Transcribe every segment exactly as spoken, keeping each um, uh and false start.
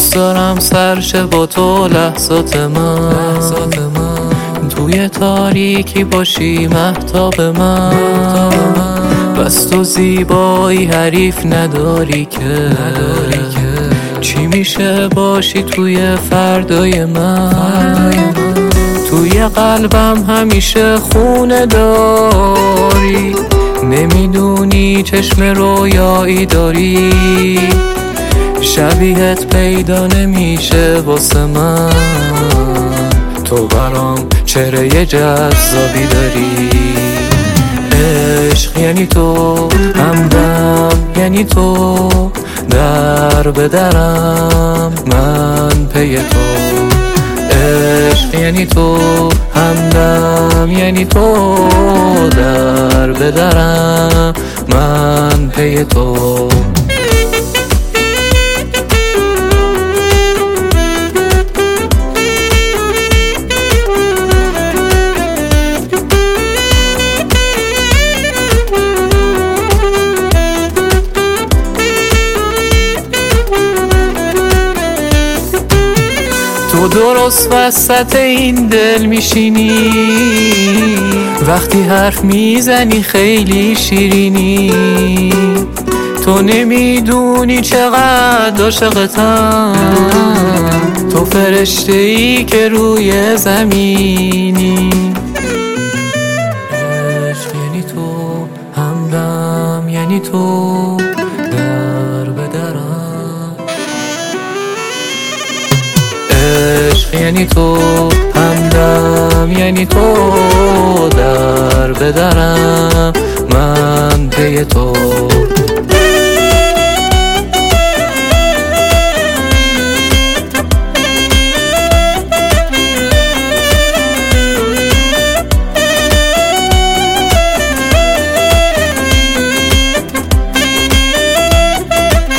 دوست دارم سرشه با تو لحظات من, لحظات من توی تاریکی باشی مهتاب من, بس تو زیبایی حریف نداری که, نداری که چی میشه باشی توی فردای من, فردای من توی قلبم همیشه خونه داری نمیدونی چشم رویایی داری شبیهت پیدا نمیشه واسه من تو برام چهره جذابی داری عشق یعنی تو همدم یعنی تو در به درم من پی تو عشق یعنی تو همدم یعنی تو در به درم من پی تو تو درست وسط این دل میشینی وقتی حرف میزنی خیلی شیرینی تو نمیدونی چقدر عاشقتم تو فرشته ای که روی زمینی عشق یعنی تو همدم یعنی تو در به درم عشق یعنی تو همدم یعنی تو در به درم من پی تو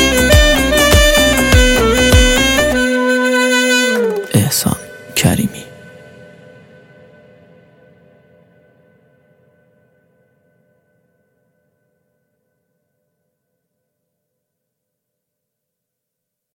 احسان کریمی.